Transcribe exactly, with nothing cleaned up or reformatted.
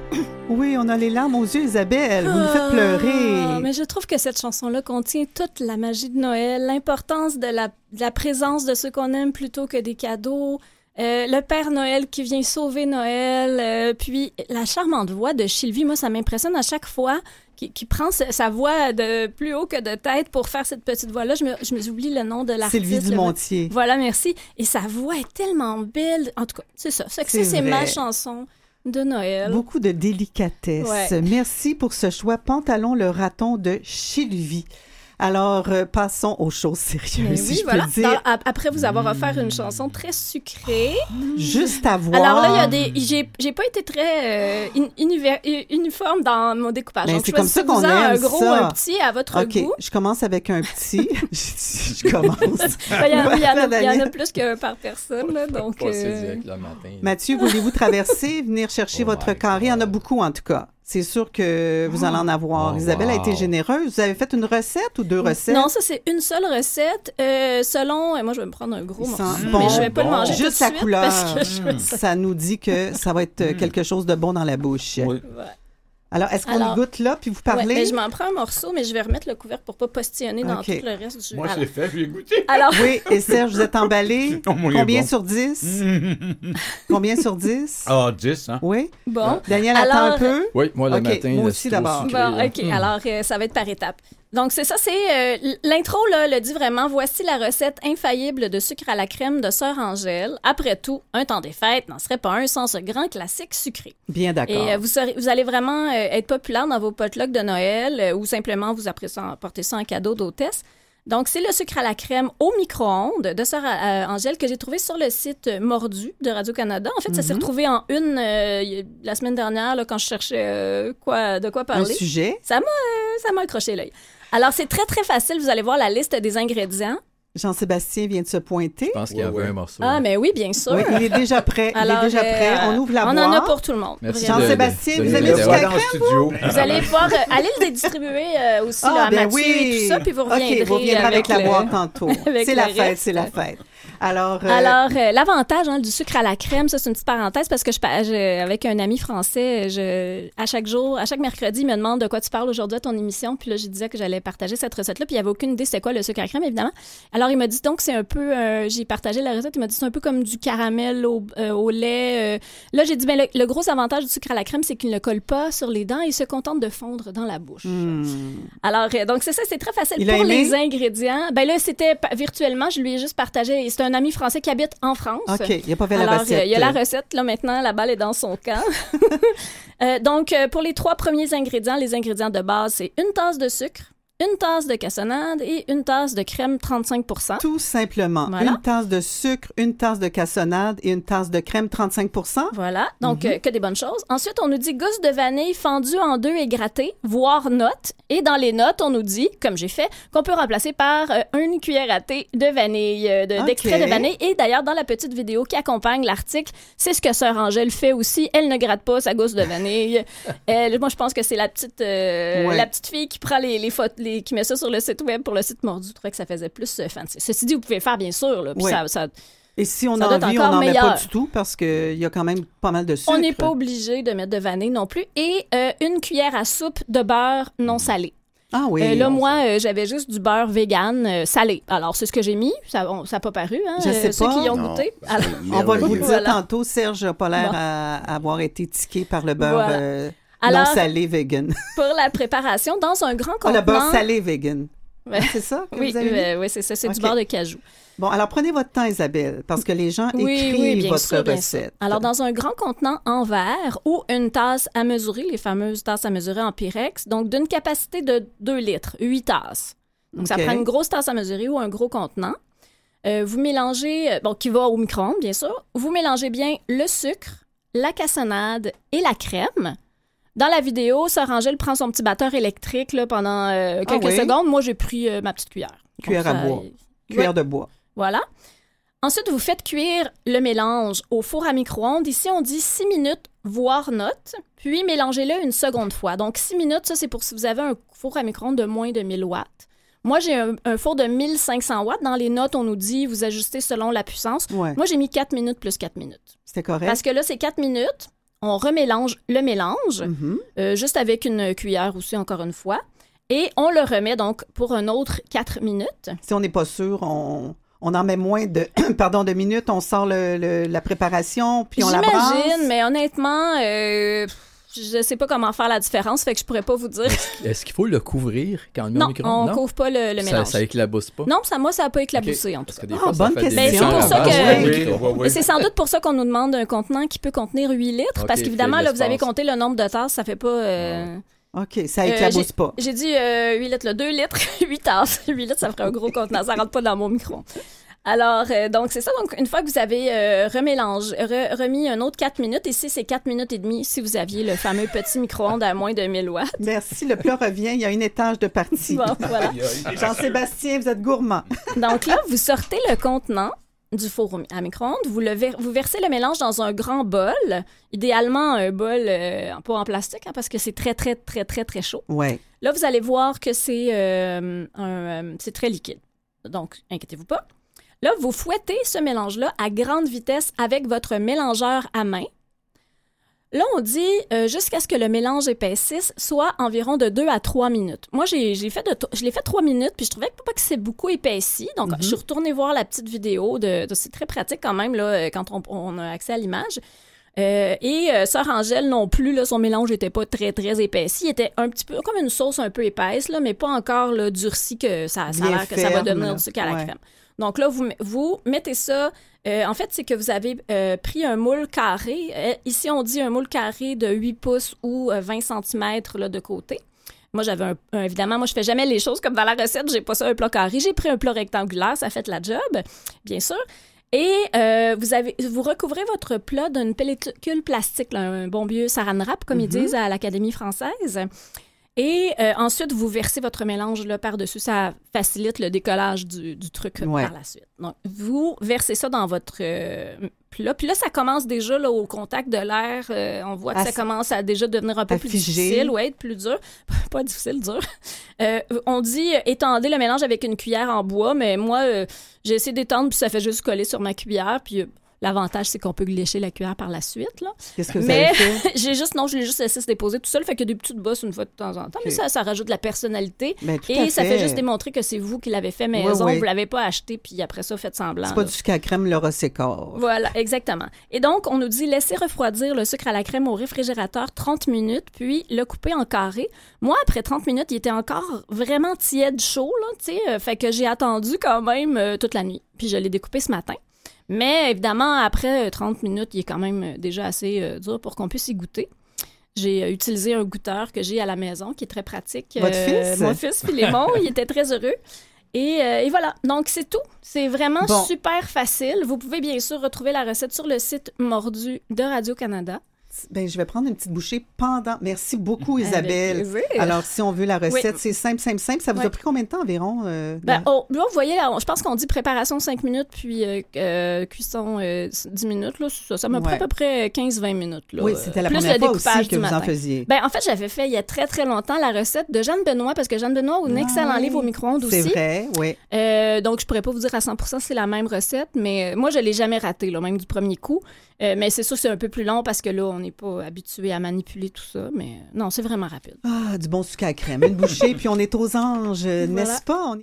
Oui, on a les larmes aux yeux, Isabelle. Vous nous faites pleurer. Oh, mais je trouve que cette chanson-là contient toute la magie de Noël, l'importance de la, de la présence de ceux qu'on aime plutôt que des cadeaux, euh, le Père Noël qui vient sauver Noël, euh, puis la charmante voix de Sylvie. Moi, ça m'impressionne à chaque fois qui, qui prend sa, sa voix de plus haut que de tête pour faire cette petite voix-là. Je me, je me oublie le nom de l'artiste. Sylvie Dumontier. Le... Voilà, merci. Et sa voix est tellement belle. En tout cas, c'est ça. C'est, c'est, c'est ma chanson de Noël. Beaucoup de délicatesse. Ouais. Merci pour ce choix. Pantalon le raton de Sylvie. Alors, euh, passons aux choses sérieuses, Mais si oui, je voilà. peux dire. Dans, après vous avoir offert une chanson très sucrée. Juste à voir. Alors là, il y a des... J'ai, j'ai pas été très euh, in, univer, uniforme dans mon découpage. Ben, Donc, c'est comme ça qu'on aime un aime gros ça. ou un petit à votre OK, goût. je commence avec un petit. je, je commence. Ben, il, y en, il, y en a, il y en a plus que par personne. Là, donc, euh... matin, Mathieu, voulez-vous traverser, venir chercher oh votre carré? Il y en a beaucoup, en tout cas. C'est sûr que vous allez en avoir. Oh, Isabelle wow. a été généreuse. Vous avez fait une recette ou deux recettes? Non, ça, c'est une seule recette. Euh, selon... Moi, je vais me prendre un gros morceau, bon, mais je vais pas bon. le manger Juste tout de la suite. couleur, Parce que je... ça nous dit que ça va être mm. quelque chose de bon dans la bouche. Oui. Ouais. Alors, est-ce qu'on Alors, y goûte là, puis vous parlez? Ouais, mais je m'en prends un morceau, mais je vais remettre le couvercle pour pas postillonner dans okay. tout le reste du... Moi, je l'ai fait, je l'ai goûté. Alors... Oui, et Serge, vous êtes emballé? Oh, Combien bon. sur dix? Combien sur dix? Ah, dix, hein? Oui. Bon. Daniel alors... attend un peu? Oui, moi, le okay, matin... Moi aussi, d'abord. Sucré, bon, OK, mm. alors euh, ça va être par étapes. Donc, c'est ça, c'est... Euh, l'intro, là, le dit vraiment, voici la recette infaillible de sucre à la crème de Sœur Angèle. Après tout, un temps des fêtes n'en serait pas un sans ce grand classique sucré. Bien d'accord. Et euh, vous, serez, vous allez vraiment euh, être populaire dans vos potlucks de Noël euh, ou simplement vous apporter ça en cadeau d'hôtesse. Donc, c'est le sucre à la crème au micro-ondes de Sœur euh, Angèle que j'ai trouvé sur le site Mordu de Radio-Canada. En fait, mm-hmm. ça s'est retrouvé en une euh, la semaine dernière là, quand je cherchais euh, quoi, de quoi parler. Un sujet. Ça m'a, euh, ça m'a accroché l'œil. Alors, c'est très, très facile. Vous allez voir la liste des ingrédients. Jean-Sébastien vient de se pointer. Je pense qu'il y avait ouais. un morceau. Ah, mais oui, bien sûr. Oui, il est déjà prêt. Alors, il est déjà prêt. Euh, on ouvre la on boîte. On en a pour tout le monde. Merci Jean-Sébastien, vous avez du sucre à la crème, vous? Vous allez pouvoir euh, aller le distribuer euh, aussi ah, là, à ben Mathieu oui. et tout ça, puis vous reviendrez, OK, vous reviendrez avec, avec le... la boîte tantôt. C'est la fête, reste. c'est la fête. Alors, euh... Alors euh, l'avantage hein, du sucre à la crème, ça c'est une petite parenthèse parce que je, je avec un ami français, je, à chaque jour, à chaque mercredi, il me demande de quoi tu parles aujourd'hui à ton émission, puis là je disais que j'allais partager cette recette-là, puis il y avait aucune idée c'était quoi le sucre à la crème évidemment. Alors il m'a dit donc c'est un peu, euh, j'ai partagé la recette, il m'a dit c'est un peu comme du caramel au, euh, au lait. Euh. Là j'ai dit ben le, le gros avantage du sucre à la crème c'est qu'il ne colle pas sur les dents, il se contente de fondre dans la bouche. Mm. Alors euh, donc c'est ça, c'est très facile il pour les ingrédients. Ben là c'était virtuellement, je lui ai juste partagé. C'est un ami français qui habite en France. OK, il n'a pas fait Alors, la recette. Il y a la recette, là, maintenant, la balle est dans son camp. euh, donc, euh, pour les trois premiers ingrédients, les ingrédients de base, c'est une tasse de sucre, une tasse de cassonade et une tasse de crème trente-cinq pour cent. Tout simplement. Voilà. Une tasse de sucre, une tasse de cassonade et une tasse de crème trente-cinq pour cent. Voilà. Donc, mm-hmm. euh, que des bonnes choses. Ensuite, on nous dit gousse de vanille fendue en deux et grattée, voire notes. Et dans les notes, on nous dit, comme j'ai fait, qu'on peut remplacer par euh, une cuillère à thé de vanille, euh, de, okay. d'extrait de vanille. Et d'ailleurs, dans la petite vidéo qui accompagne l'article, c'est ce que Sœur Angèle fait aussi. Elle ne gratte pas sa gousse de vanille. Elle, moi, je pense que c'est la petite, euh, ouais. la petite fille qui prend les, les photos, les, qui met ça sur le site web pour le site Mordu. Je trouvais que ça faisait plus euh, fancy. Ceci dit, vous pouvez faire, bien sûr. Là, puis ouais. ça, ça, Et si on a envie, on n'en met pas du tout parce qu'il y a quand même pas mal de sucre. On n'est pas obligé de mettre de vanille non plus. Et euh, une cuillère à soupe de beurre non salé. Ah oui. Euh, là, moi, euh, j'avais juste du beurre vegan euh, salé. Alors, c'est ce que j'ai mis. Ça n'a pas paru, hein? Je sais euh, ceux pas. qui y ont non, goûté. Alors, on va vous dire voilà. tantôt, Serge n'a pas l'air bon. à, à avoir été tiqué par le beurre voilà. euh, Alors, non salé vegan. Pour la préparation, dans un grand contenant... Ah, le beurre salé vegan. Ouais. C'est ça que oui, vous avez euh, oui, c'est ça. C'est okay. du beurre de cajou. Bon, alors prenez votre temps, Isabelle, parce que les gens oui, écrivent oui, bien votre sûr, bien recette. sûr. Alors, dans un grand contenant en verre ou une tasse à mesurer, les fameuses tasses à mesurer en Pyrex, donc d'une capacité de deux litres, huit tasses. Donc, okay. ça prend une grosse tasse à mesurer ou un gros contenant. Euh, vous mélangez, bon, qui va au micro-ondes, bien sûr. Vous mélangez bien le sucre, la cassonade et la crème. Dans la vidéo, Sœur Angèle prend son petit batteur électrique là, pendant euh, quelques ah oui? secondes. Moi, j'ai pris euh, ma petite cuillère. Cuillère Donc, à ça, bois. Cuillère ouais. de bois. Voilà. Ensuite, vous faites cuire le mélange au four à micro-ondes. Ici, on dit six minutes, voire note. Puis, mélangez-le une seconde fois. Donc, six minutes, ça, c'est pour si vous avez un four à micro-ondes de moins de mille watts. Moi, j'ai un, un four de mille cinq cents watts. Dans les notes, on nous dit, vous ajustez selon la puissance. Ouais. Moi, j'ai mis quatre minutes plus quatre minutes. C'était correct. Parce que là, c'est quatre minutes. on remélange le mélange, Mm-hmm. euh, juste avec une cuillère aussi, encore une fois. Et on le remet donc pour un autre quatre minutes. Si on n'est pas sûr, on, on en met moins de, pardon, de minutes, on sort le, le- la préparation, puis on la brasse. J'imagine, mais honnêtement, euh, je sais pas comment faire la différence, fait que je pourrais pas vous dire. Est-ce qu'il faut le couvrir quand on le met Non, au micro-ondes? on couvre pas le, le ça, mélange. ça éclabousse pas? Non, ça, moi, ça n'a pas éclaboussé, Ok. en tout Parce cas. que des Ah, fois, ça bonne fait des question. Ben, c'est pour ça Ah, que- oui, Oui, oui. oui, oui. Et c'est sans doute pour ça qu'on nous demande un contenant qui peut contenir huit litres, Ok, parce qu'évidemment, qu'il y là, ait de vous avez l'espace. compté le nombre de tasses, ça fait pas... euh, OK, ça Euh, éclabousse pas. J'ai dit euh, huit litres, là, deux litres, huit tasses. huit litres, ça ferait un gros contenant. Ça rentre pas dans mon micro. Alors, euh, donc, c'est ça. Donc, une fois que vous avez euh, remélangé, re- remis un autre quatre minutes, ici, c'est quatre minutes et demie si vous aviez le fameux petit micro-ondes à moins de mille watts. Merci, le plat revient, il y a une étage de partie. Bon, voilà. Aïe, aïe. Jean-Sébastien, vous êtes gourmand. Donc là, vous sortez le contenant du four au mi- à micro-ondes, vous, le ver- vous versez le mélange dans un grand bol, idéalement un bol euh, pas en plastique, hein, parce que c'est très, très, très, très, très chaud. Ouais. Là, vous allez voir que c'est euh, un, euh, c'est très liquide. Donc, inquiétez-vous pas. Là, vous fouettez ce mélange-là à grande vitesse avec votre mélangeur à main. Là, on dit euh, jusqu'à ce que le mélange épaississe, soit environ de deux à trois minutes. Moi, j'ai, j'ai fait de, je l'ai fait trois minutes, puis je trouvais pas que c'est beaucoup épaissi. Donc, Mm-hmm. je suis retournée voir la petite vidéo. De, de- c'est très pratique quand même, là, quand on, on a accès à l'image. Euh, et euh, Sœur Angèle non plus, là, son mélange n'était pas très, très épaissi. Il était un petit peu comme une sauce un peu épaisse, là, mais pas encore là, durci que ça, ça a Bien l'air que ça va ferme, devenir là. du sucre à la Ouais. crème. Donc là, vous, vous mettez ça... euh, en fait, c'est que vous avez euh, pris un moule carré. Euh, ici, on dit un moule carré de huit pouces ou euh, vingt centimètres là, de côté. Moi, j'avais un, un- évidemment, moi, je fais jamais les choses comme dans la recette. J'ai pas ça un plat carré. J'ai pris un plat rectangulaire. Ça fait la job, bien sûr. Et euh, vous, avez, vous recouvrez votre plat d'une pellicule plastique, là, un bon vieux saran wrap, comme ils Mhm. disent à l'Académie française. Et euh, ensuite, vous versez votre mélange là, par-dessus. Ça facilite le décollage du, du truc Ouais. par la suite. Donc, vous versez ça dans votre euh, plat. Puis là, ça commence déjà là, au contact de l'air. Euh, on voit que À ça s- commence à déjà devenir un peu à plus figer. difficile, ouais, être plus dur. Pas difficile, dur. Euh, on dit euh, étendez le mélange avec une cuillère en bois, mais moi, euh, j'ai essayé d'étendre, puis ça fait juste coller sur ma cuillère. Puis euh, l'avantage, c'est qu'on peut lécher la cuillère par la suite, là. Qu'est-ce que vous Mais avez fait? j'ai juste, non, je l'ai juste laissé se déposer tout seul, fait que des petites bosses une fois de temps en temps. Mais Ok. ça, ça rajoute de la personnalité. Ben, tout Et à ça fait juste démontrer que c'est vous qui l'avez fait maison, Ouais, ouais. vous l'avez pas acheté, puis après ça, faites semblant. C'est pas là. du sucre à crème, le Rossecor. Voilà, exactement. Et donc, on nous dit laisser refroidir le sucre à la crème au réfrigérateur trente minutes, puis le couper en carré. Moi, après trente minutes, il était encore vraiment tiède chaud, là, tu sais, euh, fait que j'ai attendu quand même euh, toute la nuit. Puis je l'ai découpé ce matin. Mais évidemment, après euh, trente minutes, il est quand même euh, déjà assez euh, dur pour qu'on puisse y goûter. J'ai euh, utilisé un goûteur que j'ai à la maison, qui est très pratique. Votre fils? Mon fils, Philémon, il était très heureux. Et, euh, et voilà, donc c'est tout. C'est vraiment Bon. super facile. Vous pouvez bien sûr retrouver la recette sur le site Mordu de Radio-Canada. Ben, je vais prendre une petite bouchée pendant. Merci beaucoup, Avec Isabelle. plaisir. Alors, si on veut la recette, Oui. c'est simple, simple, simple. Ça vous Oui. a pris combien de temps environ? euh, Ben, de- oh, là, vous voyez, là, je pense qu'on dit préparation cinq minutes, puis euh, euh, cuisson euh, dix minutes. Là, ça, ça m'a pris Ouais. à peu près quinze vingt minutes. Là, oui, c'était la plus première le fois découpage aussi que du vous en matin. faisiez. Ben, en fait, j'avais fait il y a très, très longtemps la recette de Jeanne Benoît, parce que Jeanne Benoît a un excellent Ah, livre au micro-ondes c'est aussi. vrai, oui. Euh, donc, je pourrais pas vous dire à cent pour cent si c'est la même recette, mais euh, moi, je l'ai jamais raté, là, même du premier coup. Euh, mais c'est sûr que c'est un peu plus long parce que là, on n'est pas habitué à manipuler tout ça. Mais euh, non, c'est vraiment rapide. Ah, du bon sucre à crème. Une bouchée, puis on est aux anges, n'est-ce pas? On